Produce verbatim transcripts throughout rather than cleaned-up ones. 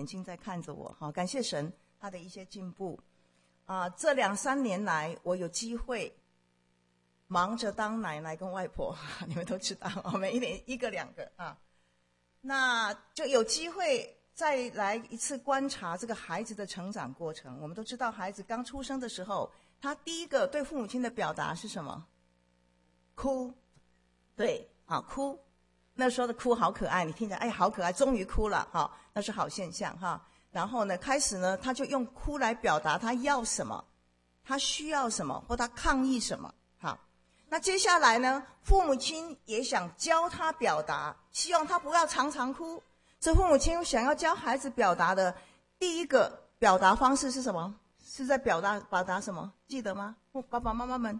眼睛在看着我，好，感谢神他的一些进步啊。这两三年来，我有机会忙着当奶奶跟外婆，你们都知道，我们一年一个两个啊，那就有机会再来一次观察这个孩子的成长过程。我们都知道，孩子刚出生的时候，他第一个对父母亲的表达是什么？哭，对，啊，哭。那时候的哭好可爱，你听着，哎，好可爱，终于哭了，哈，那是好现象哈。然后呢，开始呢，他就用哭来表达他要什么，他需要什么，或他抗议什么，哈。那接下来呢，父母亲也想教他表达，希望他不要常常哭。这父母亲想要教孩子表达的第一个表达方式是什么？是在表达表达什么？记得吗？爸爸妈妈们。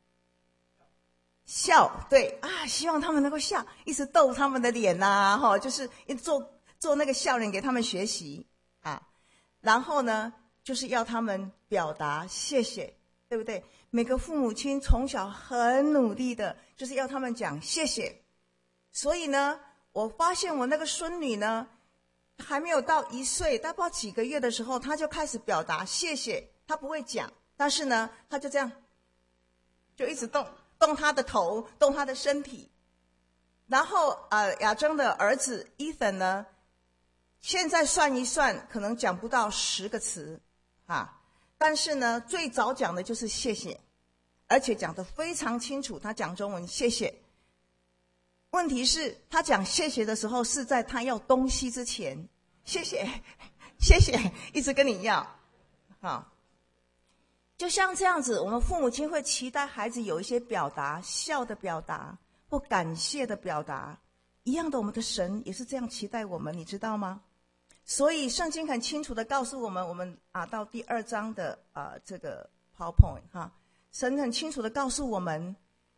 笑，对啊，希望他们能够笑，一直逗他们的脸呐、啊，就是做做那个笑脸给他们学习啊。然后呢，就是要他们表达谢谢，对不对？每个父母亲从小很努力的，就是要他们讲谢谢。所以呢，我发现我那个孙女呢，还没有到一岁，大概不知道几个月的时候，她就开始表达谢谢。她不会讲，但是呢，她就这样，就一直动。动他的头，动他的身体。然后呃，亚征的儿子 Ethan 呢，现在算一算，可能讲不到十个词啊，但是呢，最早讲的就是谢谢，而且讲得非常清楚。他讲中文谢谢。问题是，他讲谢谢的时候是在他要东西之前，谢谢，谢谢，一直跟你要啊。就像这样子，我们父母亲会期待孩子有一些表达，笑的表达或感谢的表达一样的，我们的神也是这样期待我们，你知道吗？所以圣经很清楚的告诉我们，我们啊到第二章的啊这个 PowerPoint 哈，神很清楚的告诉我们，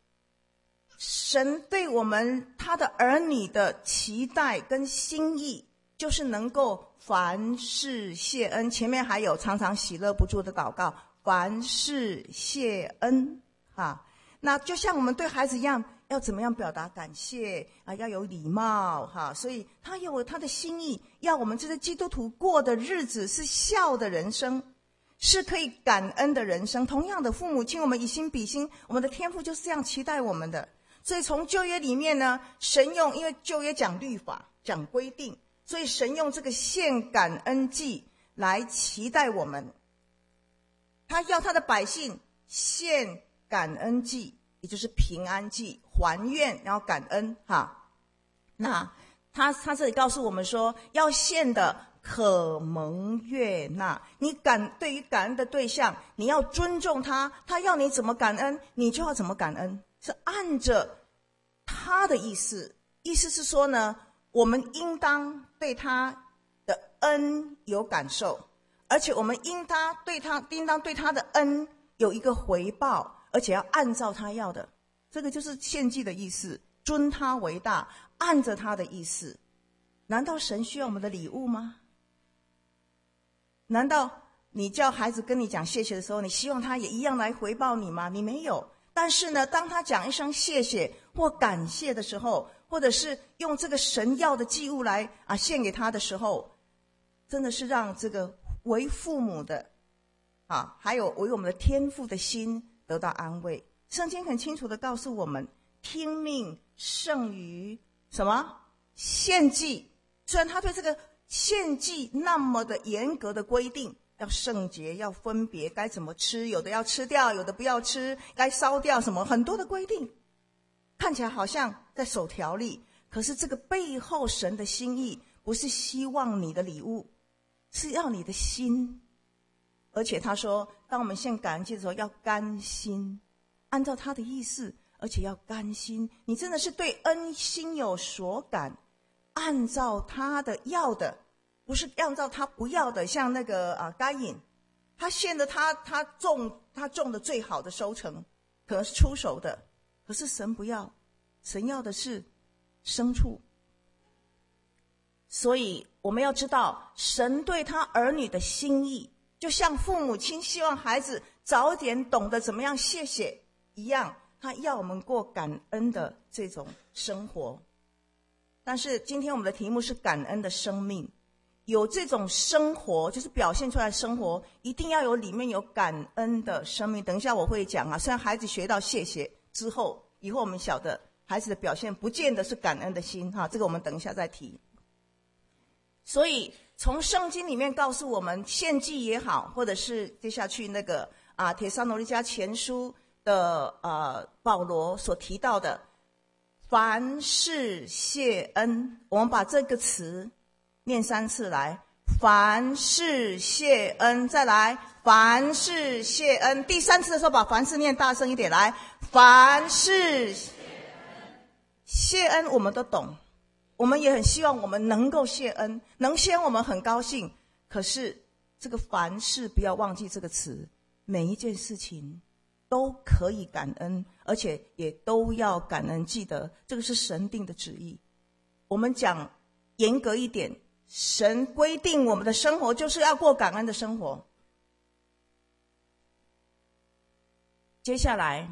神对我们他的儿女的期待跟心意，就是能够凡事谢恩。前面还有常常喜乐不住的祷告。凡事谢恩啊，那就像我们对孩子一样，要怎么样表达感谢啊？要有礼貌哈，所以他有他的心意，要我们这些基督徒过的日子是笑的人生，是可以感恩的人生。同样的，父母亲，我们以心比心，我们的天父就是这样期待我们的。所以从旧约里面呢，神用，因为旧约讲律法、讲规定，所以神用这个献感恩祭来期待我们。他要他的百姓献感恩祭，也就是平安祭，还愿然后感恩哈。那他他这里告诉我们说，要献的可蒙悦纳。你感对于感恩的对象，你要尊重他，他要你怎么感恩，你就要怎么感恩，是按着他的意思。意思是说呢，我们应当对他的恩有感受。而且我们应当对他，应当对他的恩有一个回报，而且要按照他要的，这个就是献祭的意思，尊他为大，按着他的意思。难道神需要我们的礼物吗？难道你叫孩子跟你讲谢谢的时候，你希望他也一样来回报你吗？你没有。但是呢，当他讲一声谢谢或感谢的时候，或者是用这个神要的祭物来啊献给他的时候，真的是让这个为父母的啊，还有为我们的天父的心得到安慰。圣经很清楚的告诉我们，听命胜于什么？献祭。虽然他对这个献祭那么的严格的规定，要圣洁，要分别，该怎么吃，有的要吃掉，有的不要吃，该烧掉什么，很多的规定，看起来好像在守条例，可是这个背后神的心意不是希望你的礼物，是要你的心。而且他说，当我们献感恩祭的时候要甘心，按照他的意思，而且要甘心，你真的是对恩心有所感，按照他的要的，不是按照他不要的。像那个啊该隐，他献的他他种他种的最好的收成，可能是出熟的，可是神不要，神要的是牲畜。所以我们要知道，神对他儿女的心意，就像父母亲希望孩子早点懂得怎么样谢谢一样，他要我们过感恩的这种生活。但是今天我们的题目是感恩的生命， 有这种生活，就是表现出来的生活，一定要有里面有感恩的生命。等一下我会讲啊，虽然孩子学到谢谢之后，以后我们晓得孩子的表现不见得是感恩的心哈，这个我们等一下再提。所以从圣经里面告诉我们，献祭也好，或者是接下去那个啊帖撒罗尼迦前书的呃保罗所提到的，凡事谢恩，我们把这个词念三次来，凡事谢恩，再来，凡事谢恩。第三次的时候把凡事念大声一点来，凡事谢恩，我们都懂，我们也很希望我们能够谢恩，能谢恩我们很高兴。可是这个凡事不要忘记这个词，每一件事情都可以感恩，而且也都要感恩，记得这个是神定的旨意。我们讲严格一点，神规定我们的生活就是要过感恩的生活。接下来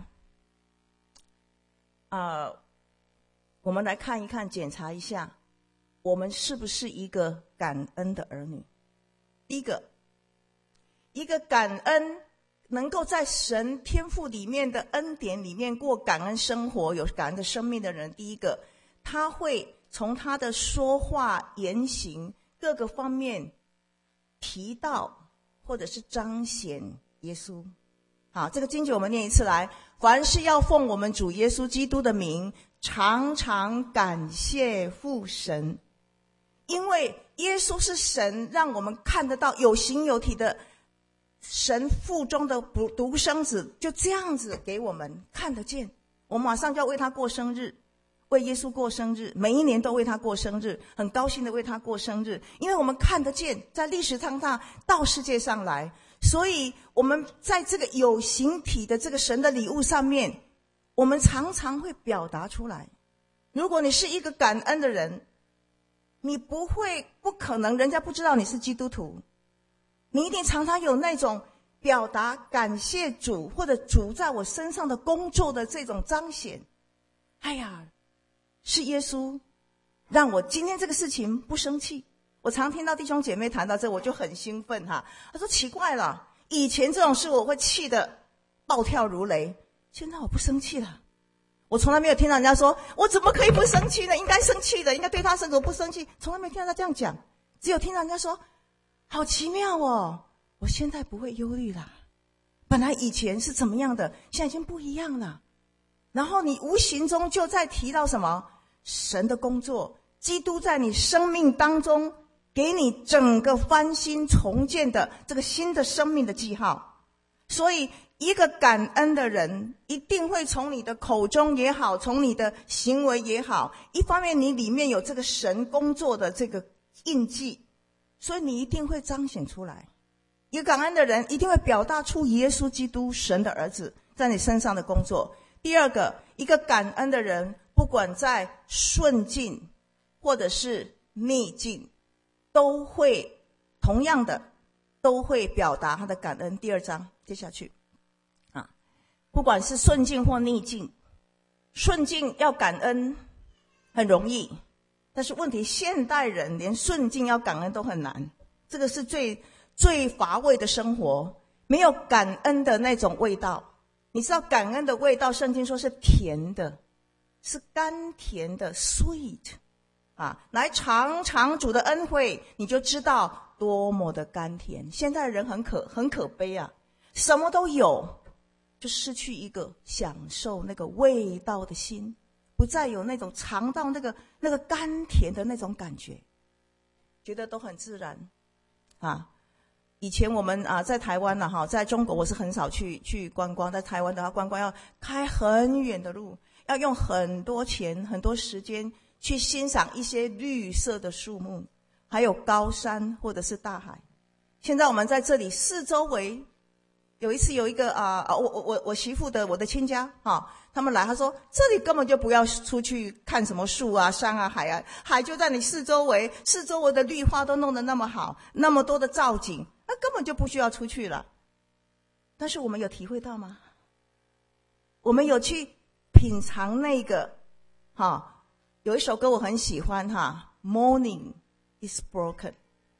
呃，我们来看一看，检查一下我们是不是一个感恩的儿女。第一个，一个感恩能够在神天父里面的恩典里面过感恩生活，有感恩的生命的人，第一个，他会从他的说话言行各个方面提到或者是彰显耶稣。好，这个经节我们念一次来，凡是要奉我们主耶稣基督的名，常常感谢父神。因为耶稣是神让我们看得到有形有体的神腹中的独生子，就这样子给我们看得见。我们马上就要为他过生日，为耶稣过生日，每一年都为他过生日，很高兴的为他过生日，因为我们看得见在历史上他到世界上来，所以我们在这个有形体的这个神的礼物上面，我们常常会表达出来。如果你是一个感恩的人，你不会不可能人家不知道你是基督徒，你一定常常有那种表达感谢主或者主在我身上的工作的这种彰显。哎呀，是耶稣让我今天这个事情不生气。我常听到弟兄姐妹谈到这，我就很兴奋哈。他说奇怪了，以前这种事我会气得暴跳如雷，现在我不生气了。我从来没有听到人家说我怎么可以不生气呢？应该生气的，应该对他生，我不生气，从来没有听到他这样讲。只有听到人家说好奇妙哦，我现在不会忧虑了，本来以前是怎么样的，现在已经不一样了。然后你无形中就在提到什么？神的工作，基督在你生命当中给你整个翻新重建的这个新的生命的记号。所以一个感恩的人一定会从你的口中也好，从你的行为也好，一方面你里面有这个神工作的这个印记，所以你一定会彰显出来。一个感恩的人一定会表达出耶稣基督神的儿子在你身上的工作。第二个，一个感恩的人不管在顺境或者是逆境，都会同样的都会表达他的感恩。第二章接下去啊，不管是顺境或逆境，顺境要感恩很容易，但是问题现代人连顺境要感恩都很难，这个是最最乏味的生活，没有感恩的那种味道。你知道感恩的味道，圣经说是甜的，是甘甜的 sweet 啊，来尝尝主的恩惠，你就知道多么的甘甜。现在人很可很可悲啊，什么都有，就失去一个享受那个味道的心，不再有那种尝到那个那个甘甜的那种感觉，觉得都很自然啊。以前我们啊在台湾呢哈，在中国我是很少去去观光，在台湾的话观光要开很远的路，要用很多钱很多时间去欣赏一些绿色的树木，还有高山或者是大海。现在我们在这里四周围，有一次有一个啊、呃、我我我我媳妇的我的亲家啊，他们来，他说这里根本就不要出去看什么树啊山啊海啊，海就在你四周围，四周围的绿化都弄得那么好，那么多的造景，那根本就不需要出去了。但是我们有体会到吗？我们有去品尝那个哈，有一首歌我很喜欢哈 Morning is broken，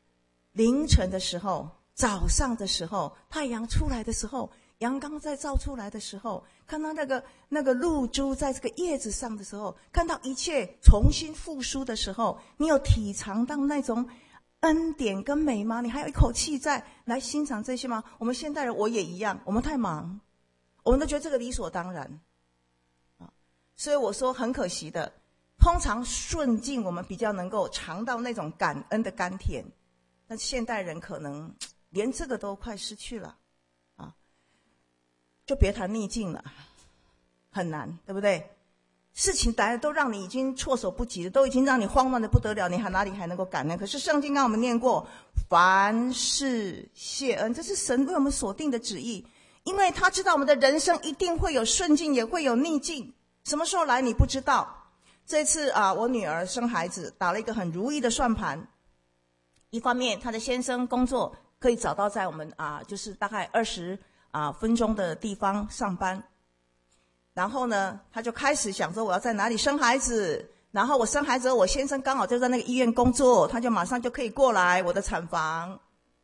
凌晨的时候，早上的时候，太阳出来的时候，阳光在照出来的时候，看到那个那个露珠在这个叶子上的时候，看到一切重新复苏的时候，你有体尝到那种恩典跟美吗？你还有一口气在来欣赏这些吗？我们现代人，我也一样，我们太忙，我们都觉得这个理所当然啊。所以我说很可惜的，通常顺境我们比较能够尝到那种感恩的甘甜，但现代人可能连这个都快失去了啊，就别谈逆境了，很难，对不对？事情来了都让你已经措手不及了，都已经让你慌乱的不得了，你还哪里还能够感恩？可是圣经刚刚我们念过，凡事谢恩，这是神为我们所定的旨意，因为他知道我们的人生一定会有顺境，也会有逆境，什么时候来你不知道。这次啊，我女儿生孩子打了一个很如意的算盘，一方面她的先生工作可以找到在我们啊，就是大概二十啊分钟的地方上班。然后呢，他就开始想说我要在哪里生孩子，然后我生孩子后，我先生刚好就在那个医院工作，他就马上就可以过来我的产房。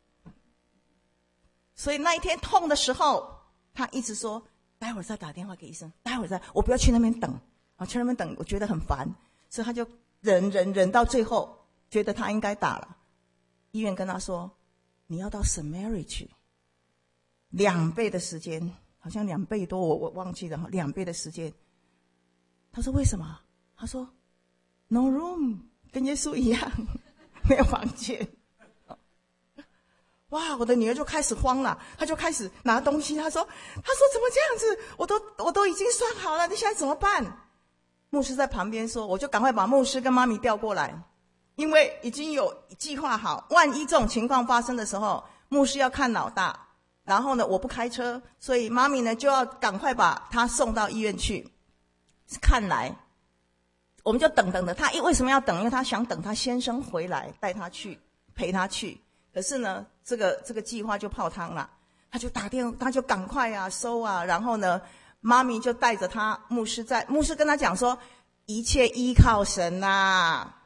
所以那一天痛的时候，他一直说待会儿再打电话给医生，待会儿再，我不要去那边等啊，去那边等我觉得很烦，所以他就忍忍忍到最后，觉得他应该打了。医院跟他说，你要到 Saint Mary 去，两倍的时间。好像两倍多，我我忘记了，两倍的时间。他说为什么？他说 no room， 跟耶稣一样，没有房间。哇，我的女儿就开始慌了，她就开始拿东西，她说她说怎么这样子？我都我都已经算好了，你现在怎么办？牧师在旁边说，我就赶快把牧师跟妈咪调过来，因为已经有计划好，万一这种情况发生的时候，牧师要看老大。然后呢，我不开车，所以妈咪呢就要赶快把他送到医院去。看来，我们就等等的。他为什么要等？因为他想等他先生回来，带他去，陪他去。可是呢，这个这个计划就泡汤了。他就打电话，他就赶快啊收啊。然后呢，妈咪就带着他，牧师在，牧师跟他讲说，一切依靠神啊。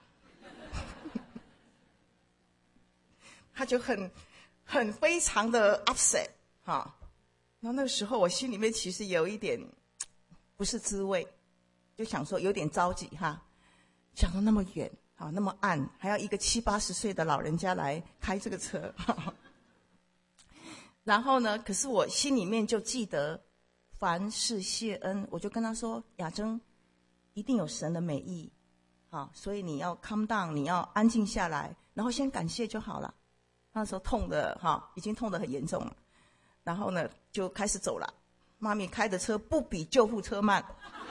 他就很。很非常的 upset 哈，然后那个时候我心里面其实有一点不是滋味，就想说有点着急哈，想到那么远啊，那么暗，还要一个七八十岁的老人家来开这个车，然后呢，可是我心里面就记得凡事谢恩，我就跟他说，雅珍一定有神的美意，好，所以你要 calm down， 你要安静下来，然后先感谢就好了。那时候痛的哈，已经痛得很严重了，然后呢就开始走了。妈咪开的车不比救护车慢，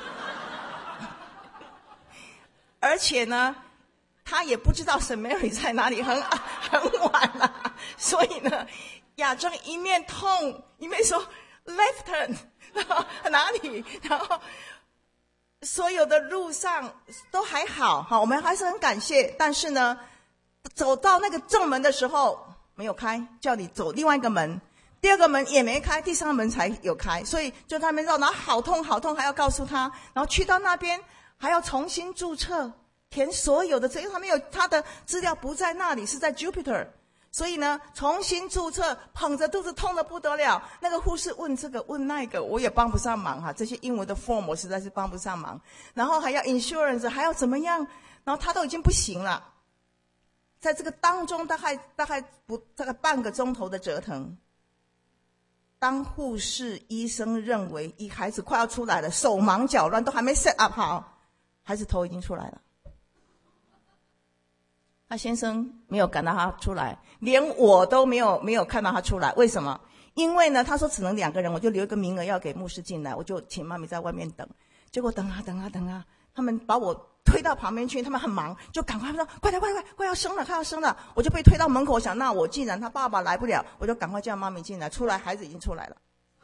而且呢，他也不知道Saint Mary在哪里，很很晚了，所以呢，雅珍一面痛一面说 left turn， 哪里？然后所有的路上都还好哈，我们还是很感谢，但是呢。走到那个正门的时候没有开，叫你走另外一个门，第二个门也没开，第三个门才有开，所以就他们绕，然后好痛好痛，还要告诉他，然后去到那边还要重新注册，填所有的，因为他没有他的资料不在那里，是在 Jupiter， 所以呢重新注册，捧着肚子痛得不得了，那个护士问这个问那个，我也帮不上忙哈，这些英文的 form 我实在是帮不上忙，然后还要 insurance， 还要怎么样，然后他都已经不行了。在这个当中，大概大概不大概半个钟头的折腾。当护士、医生认为一孩子快要出来了，手忙脚乱，都还没 set up 好，孩子头已经出来了。他先生没有赶到他出来，连我都没有没有看到他出来。为什么？因为呢，他说只能两个人，我就留一个名额要给牧师进来，我就请妈咪在外面等。结果等啊等啊等啊，他们把我推到旁边去，他们很忙，就赶快说快点快点快要生了快要生了，我就被推到门口，想那我既然他爸爸来不了，我就赶快叫妈咪进来，出来孩子已经出来了。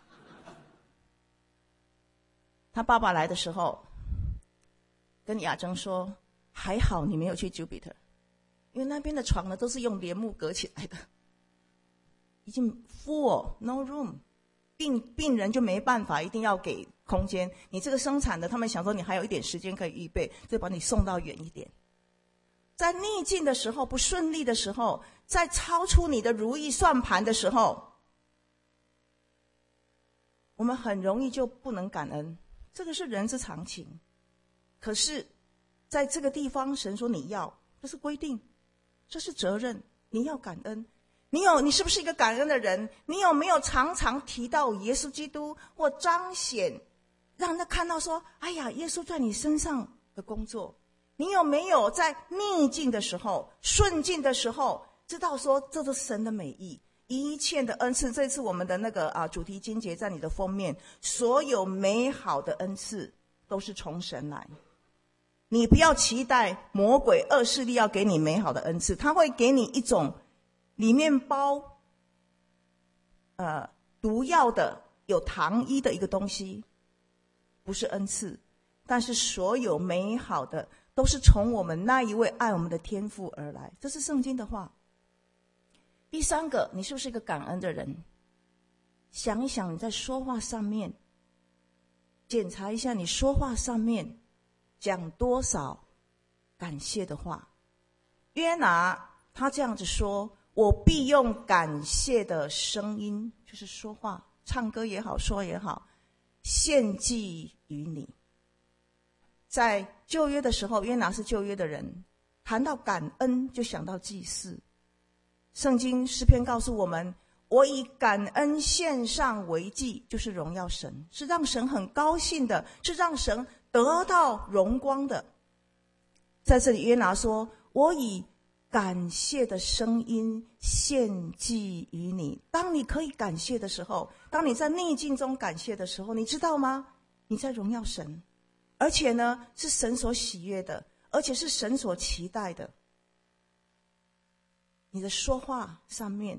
他爸爸来的时候跟雅珍说，还好你没有去 Jupiter， 因为那边的床呢都是用帘幕隔起来的，已经 full no room， 病病人就没办法，一定要给空间，你这个生产的他们想说你还有一点时间可以预备，就把你送到远一点。 在逆境的时候，不顺利的时候，在超出你的如意算盘的时候，我们很容易就不能感恩，这个是人之常情。可是在这个地方，神说你要，这是规定，这是责任，你要感恩。你有，你是不是一个感恩的人？你有没有常常提到耶稣基督，或彰显让人家看到说，哎呀，耶稣在你身上的工作？你有没有在逆境的时候、顺境的时候，知道说这是神的美意，一切的恩赐？这次我们的那个啊主题经节在你的封面，所有美好的恩赐都是从神来。你不要期待魔鬼恶势力要给你美好的恩赐，他会给你一种里面包呃毒药的、有糖衣的一个东西，不是恩赐，但是所有美好的都是从我们那一位爱我们的天父而来，这是圣经的话。第三个，你是不是一个感恩的人？想一想你在说话上面，检查一下你说话上面讲多少感谢的话。约拿他这样子说，我必用感谢的声音，就是说话，唱歌也好，说也好，献祭于你。在旧约的时候，约拿是旧约的人，谈到感恩就想到祭祀。圣经诗篇告诉我们，我以感恩献上为祭，就是荣耀神，是让神很高兴的，是让神得到荣光的。在这里约拿说，我以感谢的声音献祭于你。当你可以感谢的时候，当你在逆境中感谢的时候，你知道吗？你在荣耀神，而且呢是神所喜悦的，而且是神所期待的。你的说话上面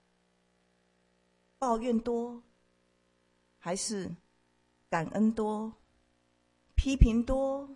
抱怨多，还是感恩多？批评多，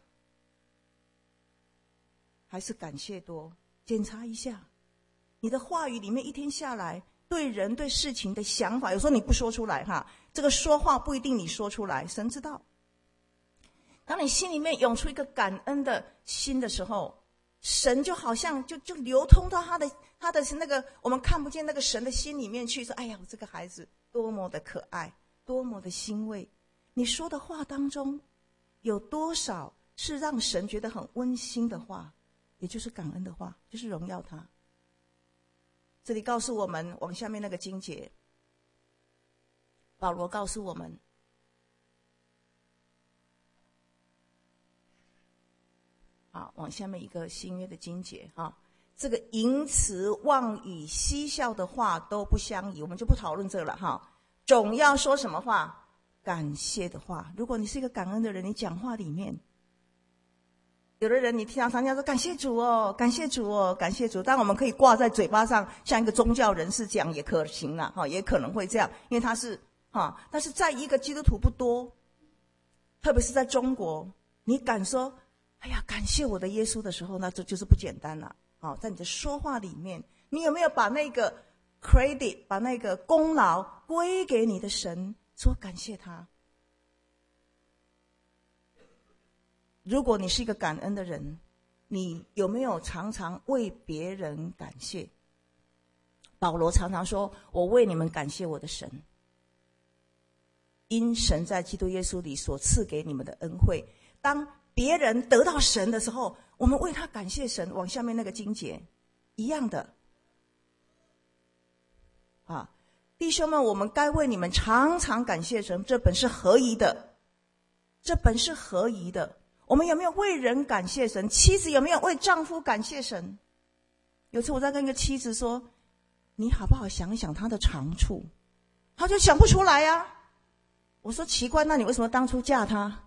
还是感谢多？检查一下你的话语里面，一天下来对人对事情的想法，有时候你不说出来哈，这个说话不一定你说出来，神知道。当你心里面涌出一个感恩的心的时候，神就好像就就流通到他的他的那个我们看不见那个神的心里面去，说哎呀，我这个孩子多么的可爱，多么的欣慰。你说的话当中有多少是让神觉得很温馨的话，也就是感恩的话，就是荣耀他。这里告诉我们，往下面那个经节，保罗告诉我们，好，往下面一个新约的经节哈，这个淫词妄语嬉笑的话都不相宜，我们就不讨论这个了哈。总要说什么话？感谢的话。如果你是一个感恩的人，你讲话里面，有的人你听到常常说感谢主哦，感谢主哦，感谢主，但我们可以挂在嘴巴上，像一个宗教人士讲也可行啦，哈，也可能会这样，因为他是哈，但是在一个基督徒不多，特别是在中国，你敢说哎呀感谢我的耶稣的时候，那这就是不简单了。好，在你的说话里面，你有没有把那个 credit 把那个功劳归给你的神，说感谢他？如果你是一个感恩的人，你有没有常常为别人感谢？保罗常常说，我为你们感谢我的神，因神在基督耶稣里所赐给你们的恩惠。当别人得到神的时候，我们为他感谢神。往下面那个经节一样的啊，弟兄们，我们该为你们常常感谢神，这本是合宜的，这本是合宜的。我们有没有为人感谢神？妻子有没有为丈夫感谢神？有次我在跟一个妻子说，你好不好想一想他的长处？他就想不出来呀、啊。我说奇怪，那你为什么当初嫁他？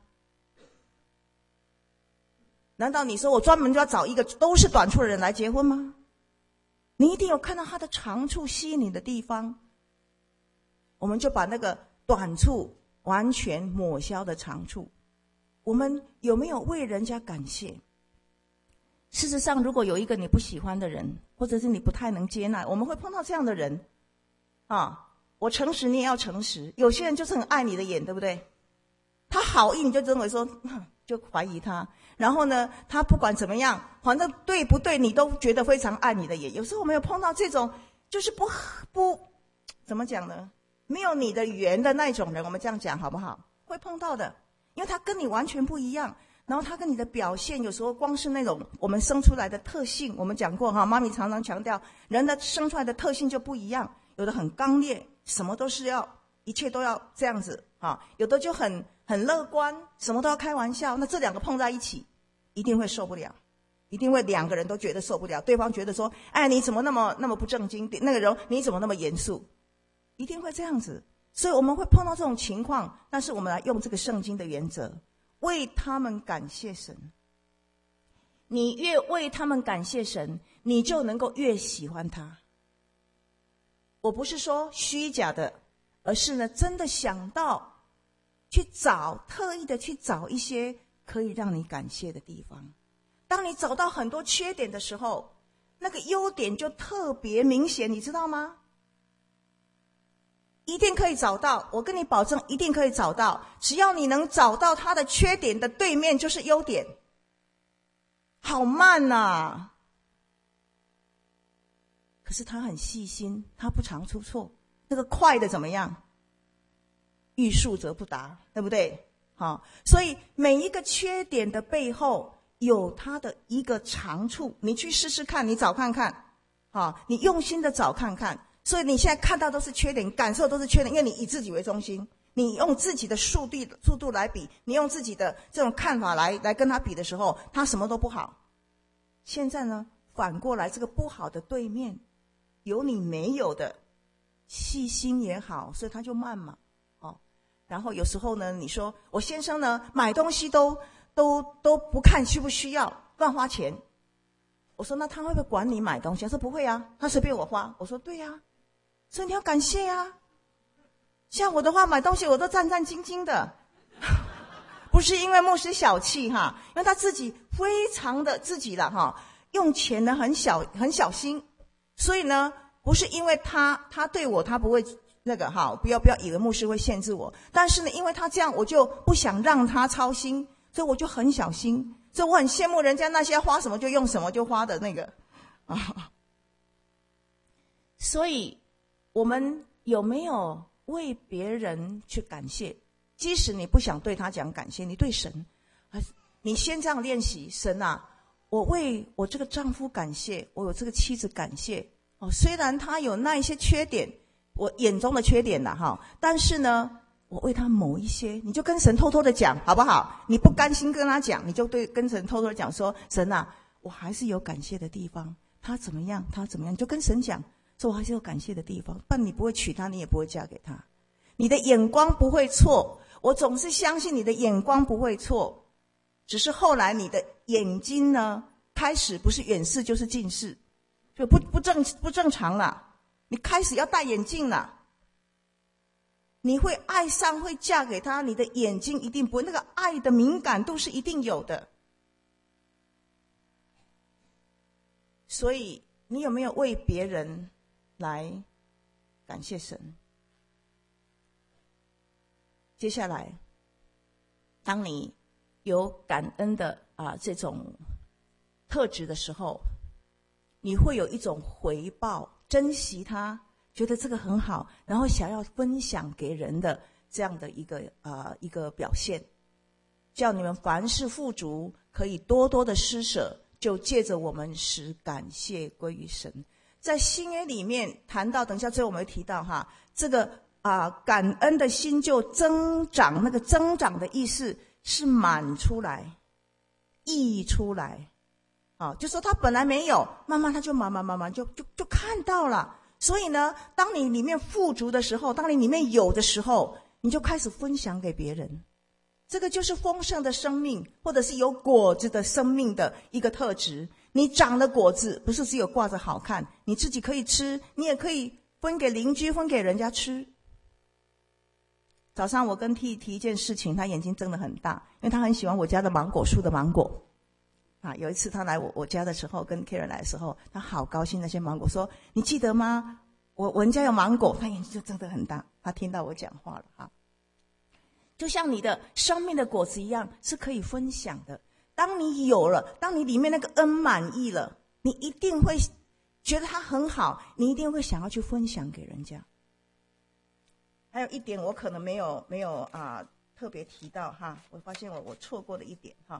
难道你说我专门就要找一个都是短处的人来结婚吗？你一定有看到他的长处吸引你的地方，我们就把那个短处完全抹消的长处。我们有没有为人家感谢？事实上，如果有一个你不喜欢的人，或者是你不太能接纳，我们会碰到这样的人啊。我诚实，你也要诚实。有些人就是很爱你的眼，对不对？他好意，你就认为说就怀疑他。然后呢，他不管怎么样，反正对不对你都觉得非常碍你的眼。有时候我们有碰到这种就是不不怎么讲呢，没有你的缘的那种人，我们这样讲好不好？会碰到的，因为他跟你完全不一样，然后他跟你的表现有时候光是那种我们生出来的特性，我们讲过哈，妈咪常常强调人的生出来的特性就不一样，有的很刚烈，什么都是要一切都要这样子啊，有的就很很乐观，什么都要开玩笑。那这两个碰在一起一定会受不了，一定会两个人都觉得受不了，对方觉得说哎你怎么那么那么不正经，那个人你怎么那么严肃，一定会这样子。所以我们会碰到这种情况，但是我们来用这个圣经的原则，为他们感谢神。你越为他们感谢神，你就能够越喜欢他。我不是说虚假的，而是呢真的想到去找，特意的去找一些可以让你感谢的地方。当你找到很多缺点的时候，那个优点就特别明显，你知道吗？一定可以找到，我跟你保证一定可以找到。只要你能找到他的缺点的对面就是优点。好慢啊，可是他很细心，他不常出错。那个快的怎么样？欲速则不达，对不对？好，所以每一个缺点的背后有他的一个长处，你去试试看，你找看看，好，你用心的找看看。所以你现在看到都是缺点，感受都是缺点，因为你以自己为中心，你用自己的速度速度来比，你用自己的这种看法来来跟他比的时候，他什么都不好。现在呢，反过来这个不好的对面有你没有的，细心也好，所以他就慢嘛，哦。然后有时候呢，你说我先生呢买东西都都都不看需不需要，乱花钱。我说那他会不会管你买东西？他说不会啊，他随便我花。我说对啊，所以你要感谢啊。像我的话，买东西我都战战兢兢的，不是因为牧师小气哈，因为他自己非常的自己了哈，用钱呢很小很小心，所以呢不是因为他他对我他不会那个哈，不要不要以为牧师会限制我，但是呢因为他这样，我就不想让他操心，所以我就很小心。所以我很羡慕人家那些花什么就用什么就花的那个啊。所以我们有没有为别人去感谢？即使你不想对他讲感谢，你对神，你先这样练习。神啊，我为我这个丈夫感谢，我有这个妻子感谢哦。虽然他有那一些缺点，我眼中的缺点啦哈，但是呢我为他某一些，你就跟神偷偷的讲好不好？你不甘心跟他讲，你就对跟神偷偷的讲说，神啊，我还是有感谢的地方，他怎么样他怎么样，你就跟神讲说我还是有感谢的地方，不然你不会娶她，你也不会嫁给他。你的眼光不会错，我总是相信你的眼光不会错，只是后来你的眼睛呢开始不是远视就是近视，就不不正不正常了，你开始要戴眼镜了。你会爱上，会嫁给他，你的眼睛一定不会，那个爱的敏感度是一定有的。所以你有没有为别人来感谢神？接下来当你有感恩的啊这种特质的时候，你会有一种回报，珍惜它，觉得这个很好，然后想要分享给人的这样的一个呃一个表现，叫你们凡事富足，可以多多的施舍，就借着我们使感谢归于神。在新约里面谈到，等一下最后我们会提到哈，这个啊、呃、感恩的心就增长，那个增长的意思是满出来、溢出来，啊，就说他本来没有，慢慢他就慢慢慢慢就就就看到了。所以呢，当你里面富足的时候，当你里面有的时候，你就开始分享给别人。这个就是丰盛的生命，或者是有果子的生命的一个特质。你长的果子不是只有挂着好看，你自己可以吃，你也可以分给邻居，分给人家吃。早上我跟 T 提一件事情，他眼睛睁得很大，因为他很喜欢我家的芒果树的芒果。啊，有一次他来我我家的时候，跟 Karen 来的时候，他好高兴那些芒果，说你记得吗？我我们家有芒果，他眼睛就睁得很大。他听到我讲话了哈。 就像你的生命的果子一样，是可以分享的。当你有了，当你里面那个恩满意了，你一定会觉得它很好，你一定会想要去分享给人家。还有一点我可能没有没有啊、呃、特别提到哈，我发现我我错过的一点哈，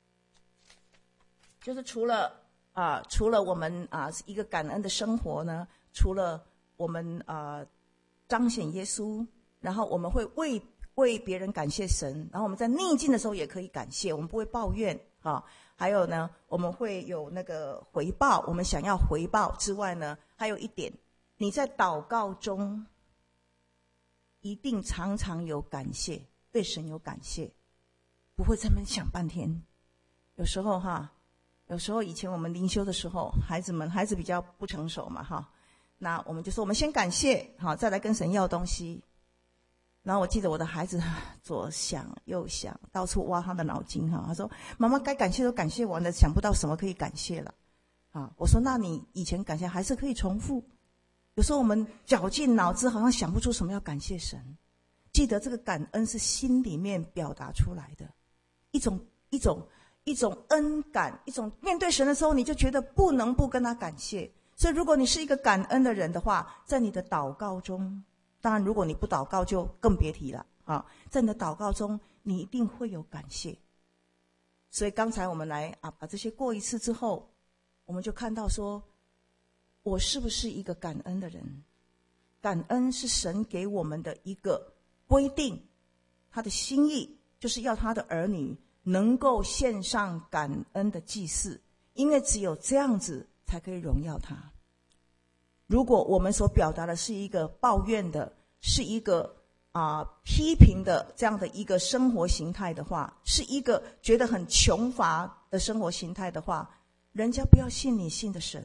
就是除了啊、呃、除了我们啊、呃、一个感恩的生活呢，除了我们啊、呃、彰显耶稣，然后我们会为为别人感谢神，然后我们在逆境的时候也可以感谢，我们不会抱怨啊。还有呢，我们会有那个回报，我们想要回报之外呢，还有一点，你在祷告中一定常常有感谢，对神有感谢，不会在那边想半天。有时候哈，有时候以前我们灵修的时候，孩子们孩子比较不成熟嘛哈，那我们就说我们先感谢，好，再来跟神要东西。然后我记得我的孩子左想右想，到处挖他的脑筋哈。他说：“妈妈该感谢都感谢完了，想不到什么可以感谢了。”啊，我说：“那你以前感谢还是可以重复。有时候我们绞尽脑汁，好像想不出什么要感谢神。记得这个感恩是心里面表达出来的，一种一种一种恩感，一种面对神的时候，你就觉得不能不跟他感谢。所以，如果你是一个感恩的人的话，在你的祷告中。”当然，如果你不祷告，就更别提了啊！在你的祷告中，你一定会有感谢。所以刚才我们来啊，把这些过一次之后，我们就看到说，我是不是一个感恩的人？感恩是神给我们的一个规定，他的心意就是要他的儿女能够献上感恩的祭祀，因为只有这样子才可以荣耀他。如果我们所表达的是一个抱怨的，是一个啊、呃、批评的这样的一个生活形态的话，是一个觉得很穷乏的生活形态的话，人家不要信你信的神。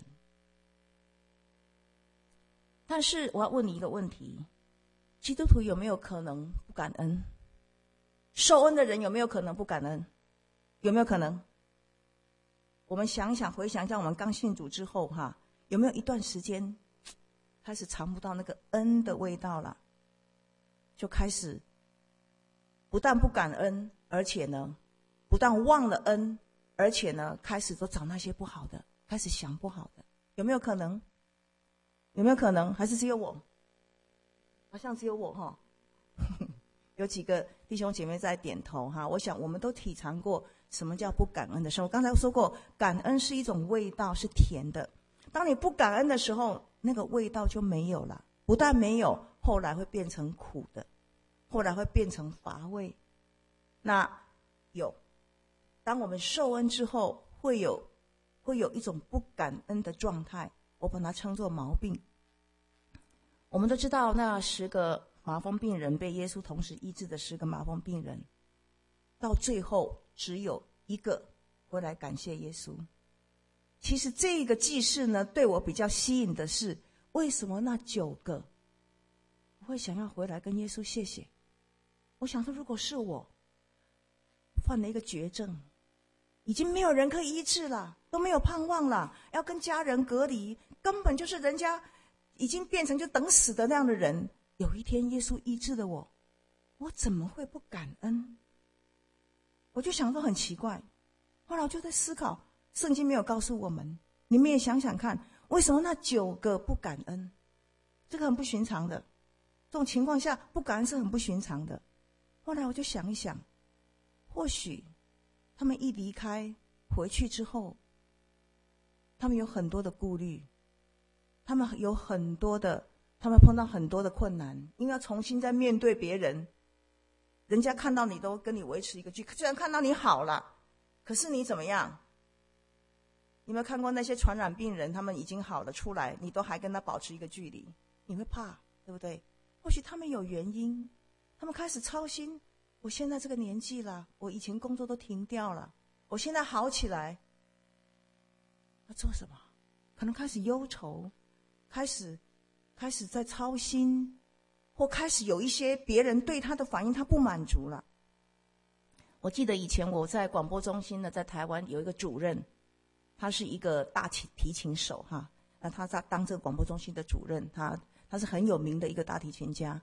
但是我要问你一个问题，基督徒有没有可能不感恩？受恩的人有没有可能不感恩？有没有可能？我们想想回想一下，我们刚信主之后哈，有没有一段时间开始尝不到那个恩的味道了，就开始不但不感恩，而且呢不但忘了恩，而且呢开始都找那些不好的，开始想不好的。有没有可能？有没有可能？还是只有我？好像只有我哈。有几个弟兄姐妹在点头哈。我想我们都体尝过什么叫不感恩的生活。刚才说过，感恩是一种味道，是甜的。当你不感恩的时候，那个味道就没有了，不但没有，后来会变成苦的，后来会变成乏味。那有，当我们受恩之后，会有会有一种不感恩的状态，我把它称作毛病。我们都知道，那十个麻风病人被耶稣同时医治的十个麻风病人，到最后只有一个回来感谢耶稣。其实这个记事呢，对我比较吸引的是，为什么那九个会想要回来跟耶稣谢谢？我想说，如果是我犯了一个绝症，已经没有人可以医治了，都没有盼望了，要跟家人隔离，根本就是人家已经变成就等死的那样的人。有一天耶稣医治了我，我怎么会不感恩？我就想说很奇怪。后来我就在思考，圣经没有告诉我们，你们也想想看，为什么那九个不感恩？这个很不寻常的，这种情况下不感恩是很不寻常的。后来我就想一想，或许他们一离开回去之后，他们有很多的顾虑，他们有很多的他们碰到很多的困难，因为要重新再面对别人，人家看到你都跟你维持一个距离，虽然看到你好了，可是你怎么样？你有没有看过那些传染病人，他们已经好了出来，你都还跟他保持一个距离，你会怕，对不对？或许他们有原因，他们开始操心，我现在这个年纪了，我以前工作都停掉了，我现在好起来，要做什么？可能开始忧愁，开始开始在操心，或开始有一些别人对他的反应他不满足了。我记得以前我在广播中心呢，在台湾有一个主任，他是一个大提琴手哈，那他在当这个广播中心的主任，他他是很有名的一个大提琴家。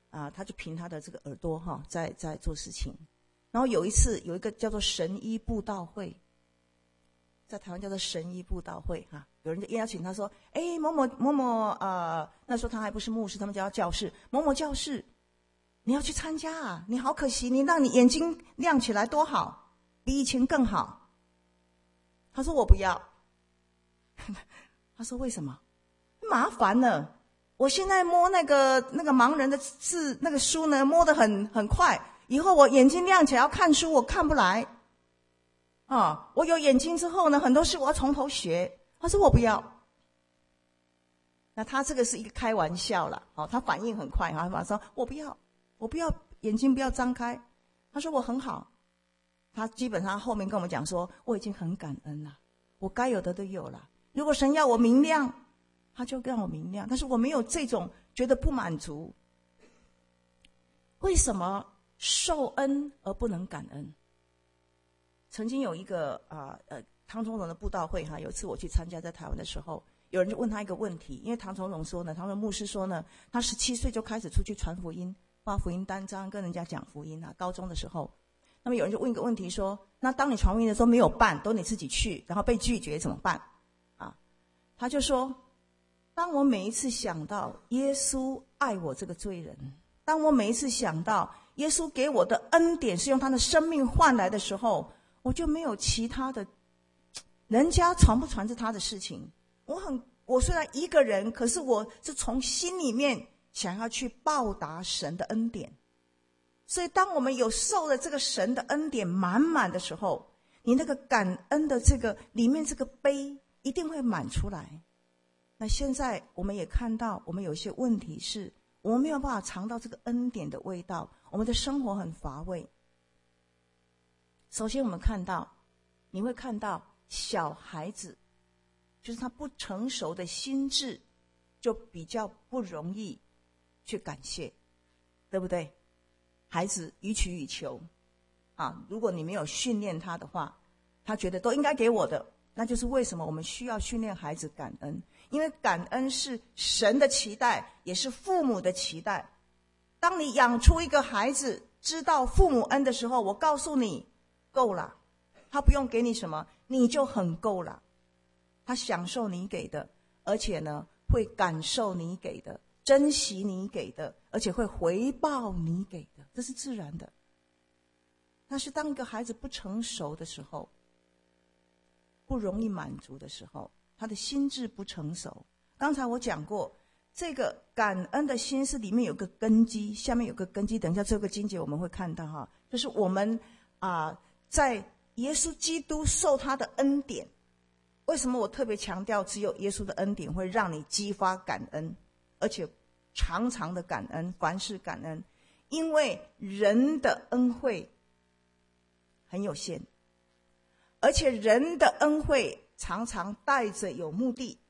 啊，他就凭他的这个耳朵哈，在在做事情。然后有一次有一个叫做神医布道会，在台湾叫做神医布道会哈，有人就邀请他说：“哎，某某某某呃，那时候他还不是牧师，他们叫教士，某某教士，你要去参加啊！你好可惜，你让你眼睛亮起来多好，比以前更好。”他说：“我不要。”他说：“为什么？麻烦了。我现在摸那个那个盲人的字那个书呢，摸得很很快。以后我眼睛亮起来要看书，我看不来。啊，我有眼睛之后呢，很多事我要从头学。”他说：“我不要。”那他这个是一个开玩笑啦，哦，他反应很快，他马上说：“我不要，我不要，眼睛不要张开。”他说：“我很好。”他基本上后面跟我们讲说：“我已经很感恩了，我该有的都有了。如果神要我明亮，他就让我明亮。但是我没有这种觉得不满足。为什么受恩而不能感恩？”曾经有一个啊呃唐崇荣的布道会哈，有一次我去参加，在台湾的时候，有人就问他一个问题，因为唐崇荣说呢，唐崇荣牧师说呢，他十七岁就开始出去传福音，发福音单张，跟人家讲福音啊。高中的时候，那么有人就问一个问题说：“那当你传福音的时候没有办，都你自己去，然后被拒绝怎么办？”啊，他就说：“当我每一次想到耶稣爱我这个罪人，当我每一次想到耶稣给我的恩典是用他的生命换来的时候，我就没有其他的，人家传不传是他的事情。我很，我虽然一个人，可是我是从心里面想要去报答神的恩典。所以当我们有受了这个神的恩典满满的时候，你那个感恩的这个里面这个杯一定会满出来。那现在我们也看到，我们有些问题是我们没有办法尝到这个恩典的味道，我们的生活很乏味。首先我们看到，你会看到小孩子，就是他不成熟的心智，就比较不容易去感谢，对不对？孩子予取予求啊，如果你没有训练他的话，他觉得都应该给我的，那就是为什么我们需要训练孩子感恩。因为感恩是神的期待，也是父母的期待。当你养出一个孩子知道父母恩的时候，我告诉你，够了，他不用给你什么，你就很够了。他享受你给的，而且呢，会感受你给的，珍惜你给的，而且会回报你给的，这是自然的。但是当一个孩子不成熟的时候，不容易满足的时候，他的心智不成熟。刚才我讲过，这个感恩的心是里面有个根基，下面有个根基，等一下这个经节我们会看到哈，就是我们啊、呃，在耶稣基督受他的恩典。为什么我特别强调只有耶稣的恩典会让你激发感恩，而且常常的感恩，凡事感恩？因为人的恩惠很有限，而且人的恩惠常常带着有目的。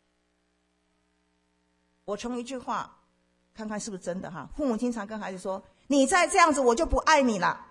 我从一句话看看是不是真的哈，父母经常跟孩子说：“你再这样子，我就不爱你了。”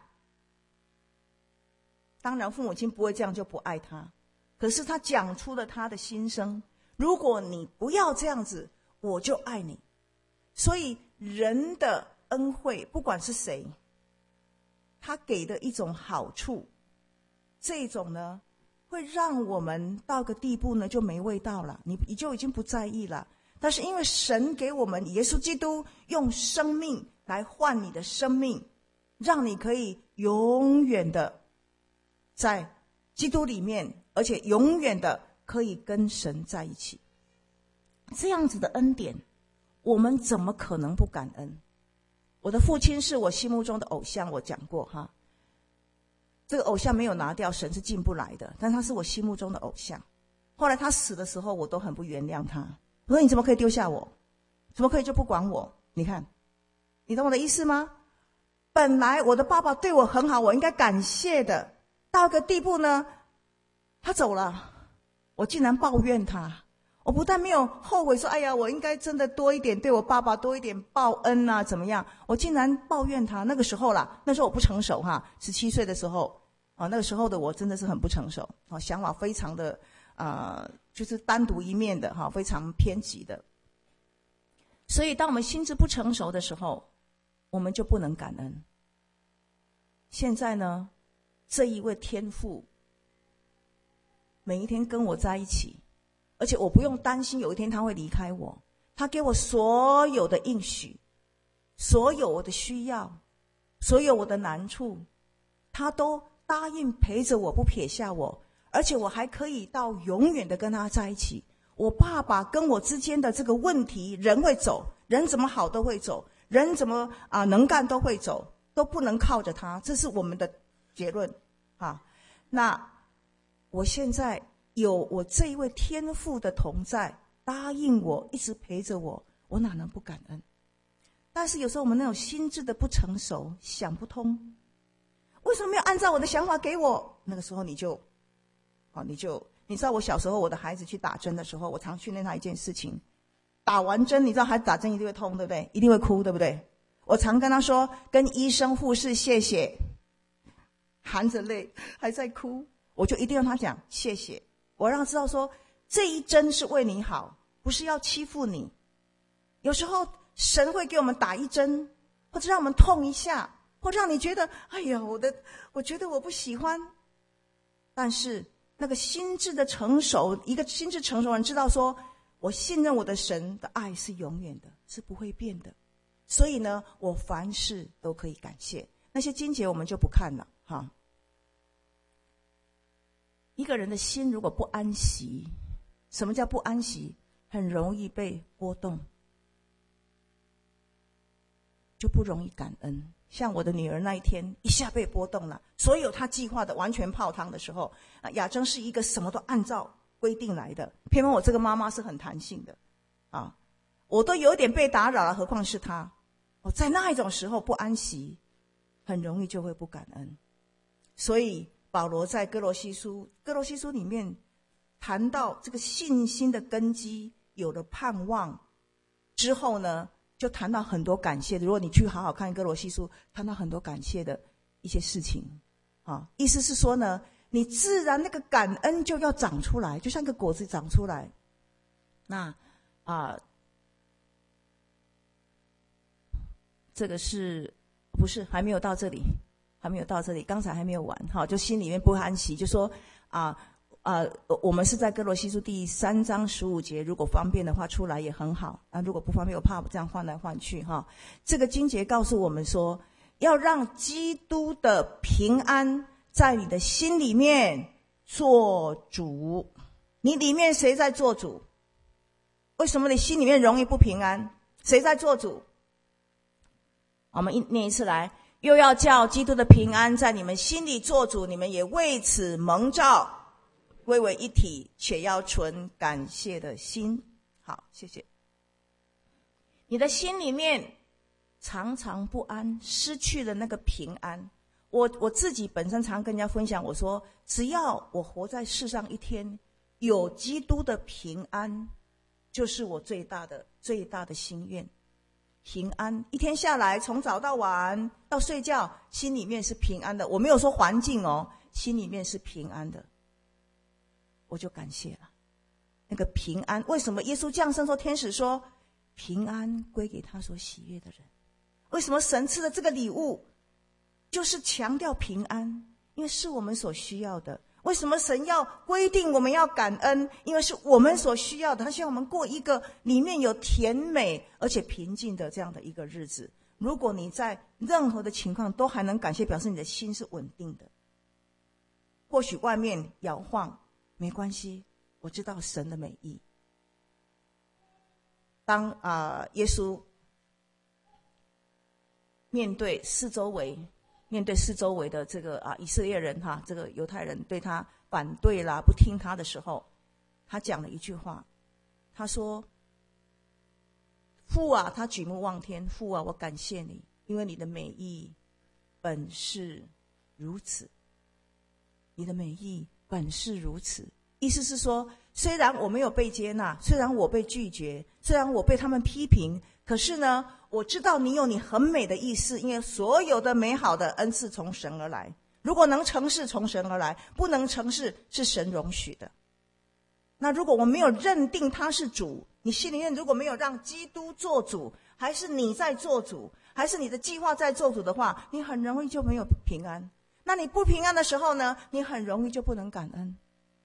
当然，父母亲不会这样就不爱他，可是他讲出了他的心声：如果你不要这样子，我就爱你。所以人的恩惠，不管是谁，他给的一种好处，这种呢，会让我们到个地步呢，就没味道了，你你就已经不在意了。但是因为神给我们耶稣基督用生命来换你的生命，让你可以永远的在基督里面，而且永远的可以跟神在一起。这样子的恩典，我们怎么可能不感恩？我的父亲是我心目中的偶像，我讲过哈。这个偶像没有拿掉，神是进不来的，但他是我心目中的偶像。后来他死的时候，我都很不原谅他。我说：“你怎么可以丢下我？怎么可以就不管我？你看，你懂我的意思吗？本来我的爸爸对我很好，我应该感谢的。到个地步呢，他走了，我竟然抱怨他。我不但没有后悔说，哎呀，我应该真的多一点对我爸爸多一点报恩啊，怎么样？我竟然抱怨他。那个时候啦，那时候我不成熟哈，十七岁的时候啊，那个时候的我真的是很不成熟啊，想法非常的啊、呃，就是单独一面的哈，非常偏激的。所以，当我们心智不成熟的时候， 我们就不能感恩。现在呢，这一位天父每一天跟我在一起，而且我不用担心有一天他会离开我，他给我所有的应许，所有我的需要，所有我的难处，他都答应陪着我，不撇下我，而且我还可以到永远的跟他在一起。我爸爸跟我之间的这个问题，人会走，人怎么好都会走，人怎么啊、呃、能干都会走，都不能靠着他，这是我们的结论啊。那我现在有我这一位天父的同在，答应我一直陪着我，我哪能不感恩？但是有时候我们那种心智的不成熟，想不通，为什么没有按照我的想法给我？那个时候你就啊，你就你知道我小时候我的孩子去打针的时候，我常训练他一件事情，打完针你知道孩子打针一定会痛对不对？一定会哭对不对？我常跟他说，跟医生护士谢谢，含着泪还在哭，我就一定让他讲谢谢，我让他知道说这一针是为你好，不是要欺负你。有时候神会给我们打一针，或者让我们痛一下，或者让你觉得哎呀我的我觉得我不喜欢，但是那个心智的成熟，一个心智成熟人知道说，我信任我的神的爱是永远的，是不会变的。所以呢，我凡事都可以感谢。那些经节我们就不看了哈。一个人的心如果不安息，什么叫不安息？很容易被波动，就不容易感恩。像我的女儿那一天一下被波动了，所有她计划的完全泡汤的时候，啊，雅珍是一个什么都按照规定来的，偏偏我这个妈妈是很弹性的啊，我都有点被打扰了，何况是她。哦，在那一种时候不安息，很容易就会不感恩。所以保罗在哥罗西书哥罗西书里面谈到这个信心的根基有了盼望之后呢，就谈到很多感谢的。如果你去好好看哥罗西书，谈到很多感谢的一些事情啊，意思是说呢，你自然那个感恩就要长出来，就像个果子长出来。那啊，这个是不是还没有到这里？还没有到这里，刚才还没有完哈，就心里面不安息，就说啊啊，我们是在哥罗西书第三章十五节，如果方便的话出来也很好啊，如果不方便，我怕这样换来换去哈。这个经节告诉我们说，要让基督的平安在你的心里面做主。你里面谁在做主？为什么你心里面容易不平安？谁在做主？我们一念一次来，又要叫基督的平安在你们心里做主，你们也为此蒙召，归为一体，且要存感谢的心。好，谢谢。你的心里面常常不安，失去了那个平安。我我自己本身常跟人家分享，我说只要我活在世上一天，有基督的平安，就是我最大的最大的心愿。平安一天下来，从早到晚到睡觉，心里面是平安的。我没有说环境哦，心里面是平安的，我就感谢了。那个平安，为什么耶稣降生说，天使说平安归给他所喜悦的人？为什么神赐的这个礼物就是强调平安？因为是我们所需要的。为什么神要规定我们要感恩？因为是我们所需要的，他希望我们过一个里面有甜美而且平静的这样的一个日子。如果你在任何的情况都还能感谢，表示你的心是稳定的。或许外面摇晃没关系，我知道神的美意。当啊、呃、耶稣面对四周围面对四周围的这个啊以色列人哈，这个犹太人对他反对啦，不听他的时候，他讲了一句话，他说：“父啊，他举目望天，父啊，我感谢你，因为你的美意本是如此。你的美意本是如此。”意思是说，虽然我没有被接纳，虽然我被拒绝，虽然我被他们批评，可是呢，我知道你有你很美的意思，因为所有的美好的恩赐从神而来。如果能成事，从神而来；不能成事，是神容许的。那如果我没有认定他是主，你心里面如果没有让基督做主， 还是你在做主，还是你的计划在做主的话，你很容易就没有平安。那你不平安的时候呢，你很容易就不能感恩。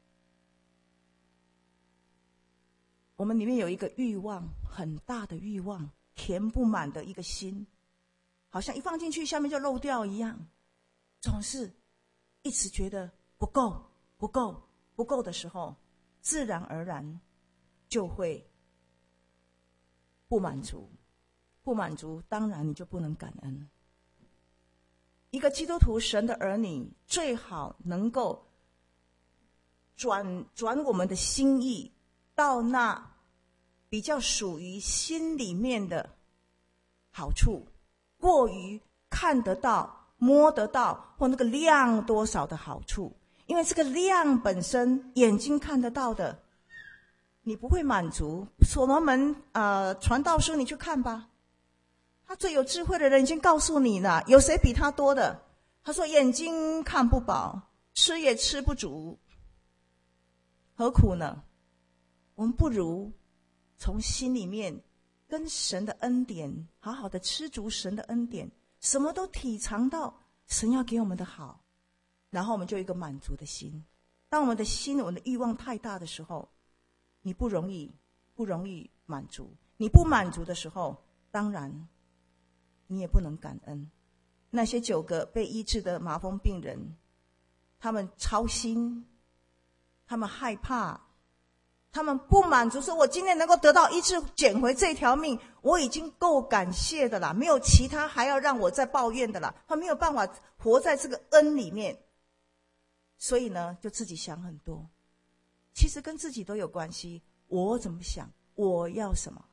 我们里面有一个欲望，很大的欲望，填不满的一个心，好像一放进去下面就漏掉一样，总是一直觉得不够不够不够的时候，自然而然就会不满足。不满足，当然你就不能感恩。一个基督徒，神的儿女，最好能够转转我们的心意到那比较属于心里面的好处，过于看得到摸得到或那个量多少的好处。因为这个量本身眼睛看得到的你不会满足。所罗门呃传道书你去看吧，他最有智慧的人已经告诉你了，有谁比他多的？他说眼睛看不饱，吃也吃不足，何苦呢？我们不如从心里面跟神的恩典好好的吃足神的恩典，什么都体尝到神要给我们的好，然后我们就有一个满足的心。当我们的心我们的欲望太大的时候，你不容易不容易满足。你不满足的时候，当然你也不能感恩。那些九个被医治的麻风病人，他们操心，他们害怕，他们不满足，说我今天能够得到医治，捡回这条命，我已经够感谢的啦，没有其他还要让我再抱怨的啦。他没有办法活在这个恩里面，所以呢就自己想很多。其实跟自己都有关系，我怎么想，我要什么。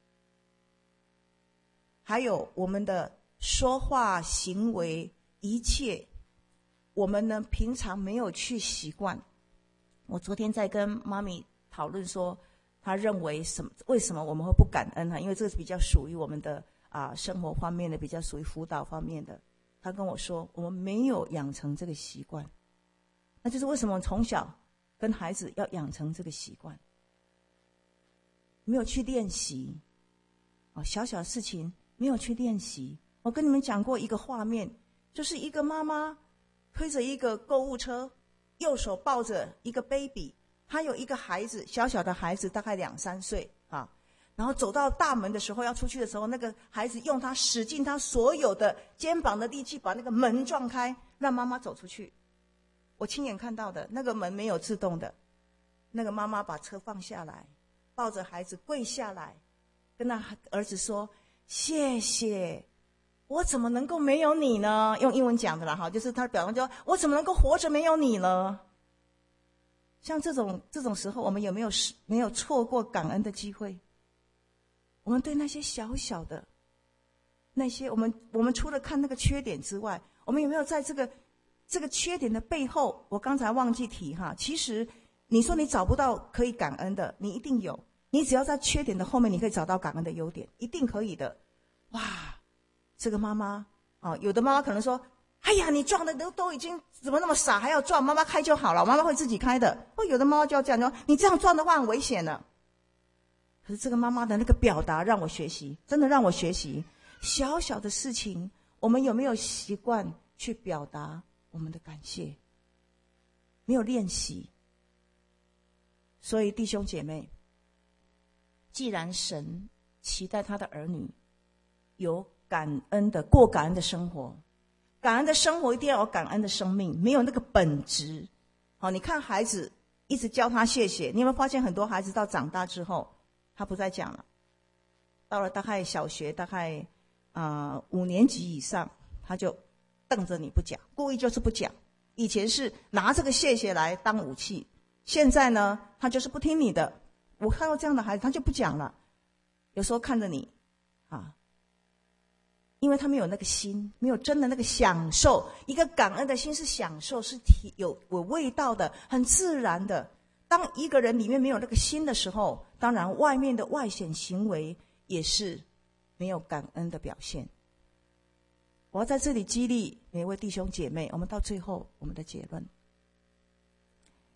还有我们的说话行为一切，我们呢平常没有去习惯。我昨天在跟妈咪讨论说，她认为什么为什么我们会不感恩呢？因为这个比较属于我们的啊生活方面的，比较属于辅导方面的。她跟我说，我们没有养成这个习惯。那就是为什么从小跟孩子要养成这个习惯，没有去练习哦，小小事情没有去练习。我跟你们讲过一个画面，就是一个妈妈推着一个购物车，右手抱着一个 baby， 她有一个孩子，小小的孩子大概两三岁啊。然后走到大门的时候，要出去的时候，那个孩子用他使尽他所有的肩膀的力气，把那个门撞开，让妈妈走出去。我亲眼看到的，那个门没有自动的，那个妈妈把车放下来，抱着孩子跪下来，跟他儿子说：谢谢，我怎么能够没有你呢？用英文讲的啦，哈，就是他表达说，我怎么能够活着没有你呢？像这种这种时候，我们有没有没有错过感恩的机会？我们对那些小小的那些，我们我们除了看那个缺点之外，我们有没有在这个这个缺点的背后，我刚才忘记提哈，其实你说你找不到可以感恩的，你一定有。你只要在缺点的后面，你可以找到感恩的优点，一定可以的。哇，这个妈妈啊，有的妈妈可能说：哎呀，你撞的都都已经怎么那么傻，还要撞？妈妈开就好了，妈妈会自己开的。或有的妈妈就要这样说：你这样撞的话很危险的。可是这个妈妈的那个表达让我学习，真的让我学习。小小的事情，我们有没有习惯去表达我们的感谢？没有练习。所以弟兄姐妹，既然神期待他的儿女有感恩的过感恩的生活，感恩的生活一定要有感恩的生命，没有那个本质。好，你看孩子一直教他谢谢，你有没有发现很多孩子到长大之后，他不再讲了，到了大概小学大概啊、呃、五年级以上，他就瞪着你不讲，故意就是不讲。以前是拿这个谢谢来当武器，现在呢，他就是不听你的。我看到这样的孩子，他就不讲了。有时候看着你啊，因为他没有那个心，没有真的那个享受。一个感恩的心是享受，是有有味道的，很自然的。当一个人里面没有那个心的时候，当然外面的外显行为也是没有感恩的表现。我要在这里激励每位弟兄姐妹，我们到最后我们的结论，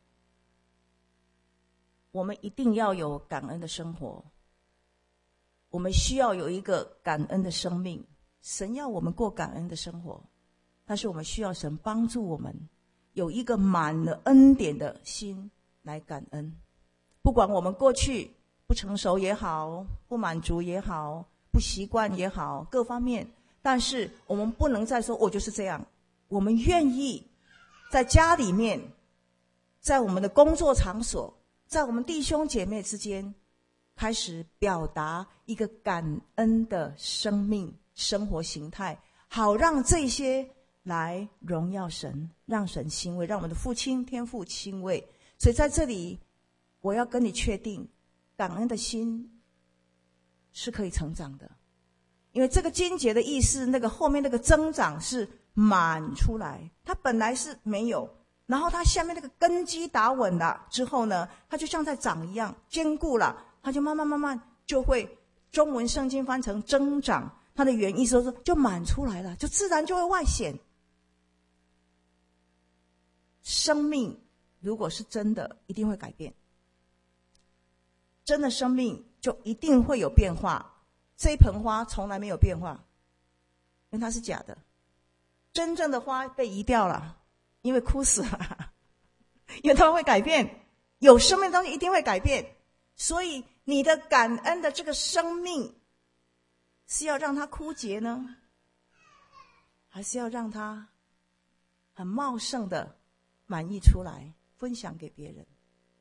我们一定要有感恩的生活。 我们需要有一个感恩的生命，神要我们过感恩的生活，但是我们需要神帮助我们有一个满了恩典的心来感恩。不管我们过去不成熟也好，不满足也好，不习惯也好，各方面，但是我们不能再说我就是这样。我们愿意在家里面，在我们的工作场所，在我们弟兄姐妹之间，开始表达一个感恩的生命生活形态，好让这些来荣耀神，让神欣慰，让我们的父亲天父欣慰。所以在这里我要跟你确定，感恩的心是可以成长的。因为这个经节的意思，那个后面那个增长是满出来，它本来是没有，然后它下面那个根基打稳了之后呢，它就像在长一样坚固了，它就慢慢慢慢就会，中文圣经翻成增长，它的原意说就满出来了，就自然就会外显。生命如果是真的，一定会改变，真的生命就一定会有变化。这一盆花从来没有变化，因为它是假的。真正的花被移掉了，因为枯死了，因为它会改变，有生命的东西一定会改变。所以你的感恩的这个生命是要让它枯竭呢，还是要让它很茂盛的满溢出来，分享给别人？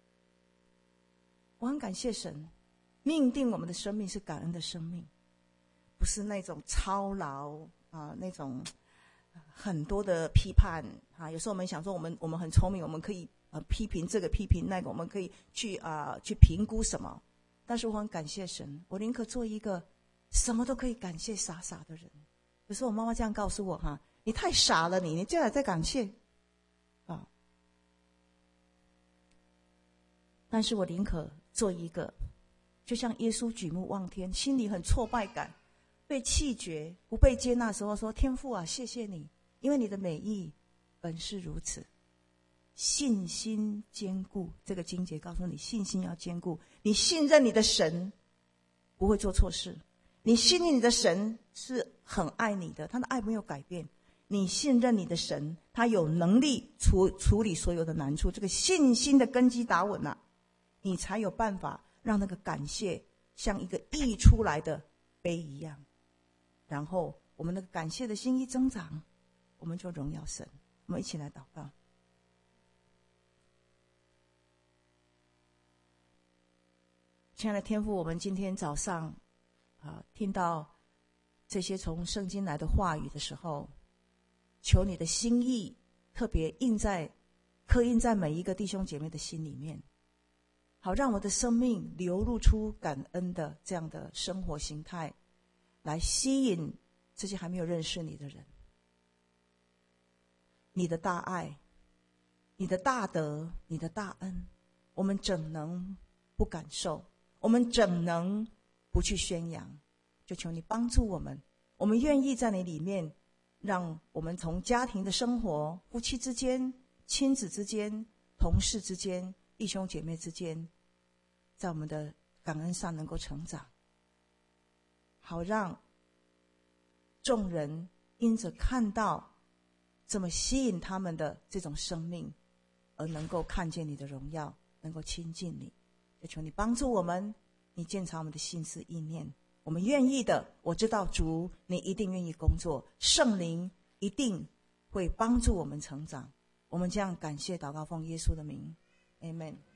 我很感谢神命定我们的生命是感恩的生命，不是那种操劳啊，那种很多的批判啊。有时候我们想说，我们我们很聪明，我们可以呃批评这个批评那个，我们可以去啊、呃、去评估什么。但是我很感谢神，我宁可做一个什么都可以感谢傻傻的人。有时候我妈妈这样告诉我哈，你太傻了，你你这样在感谢啊。但是我宁可做一个。就像耶稣举目望天，心里很挫败感，被弃绝，不被接纳的时候说，天父啊，谢谢你，因为你的美意本是如此。信心坚固，这个经节告诉你，信心要坚固。你信任你的神不会做错事，你信任你的神是很爱你的，他的爱没有改变。你信任你的神，他有能力处处理所有的难处，这个信心的根基打稳了，你才有办法让那个感谢像一个溢出来的杯一样，然后我们那个感谢的心一增长，我们就荣耀神。我们一起来祷告。亲爱的天父，我们今天早上啊、呃，听到这些从圣经来的话语的时候，求你的心意特别印在刻印在每一个弟兄姐妹的心里面，好让我的生命流露出感恩的这样的生活形态，来吸引这些还没有认识你的人。你的大爱，你的大德，你的大恩，我们怎能不感受？我们怎能不去宣扬？就求你帮助我们，我们愿意在你里面，让我们从家庭的生活、夫妻之间、亲子之间、同事之间、弟兄姐妹之间，在我们的感恩上能够成长，好让众人因着看到这么吸引他们的这种生命，而能够看见你的荣耀，能够亲近你。就求你帮助我们，你鉴察我们的心思意念，我们愿意的，我知道主你一定愿意工作，圣灵一定会帮助我们成长。我们这样感谢祷告，奉耶稣的名 Amen。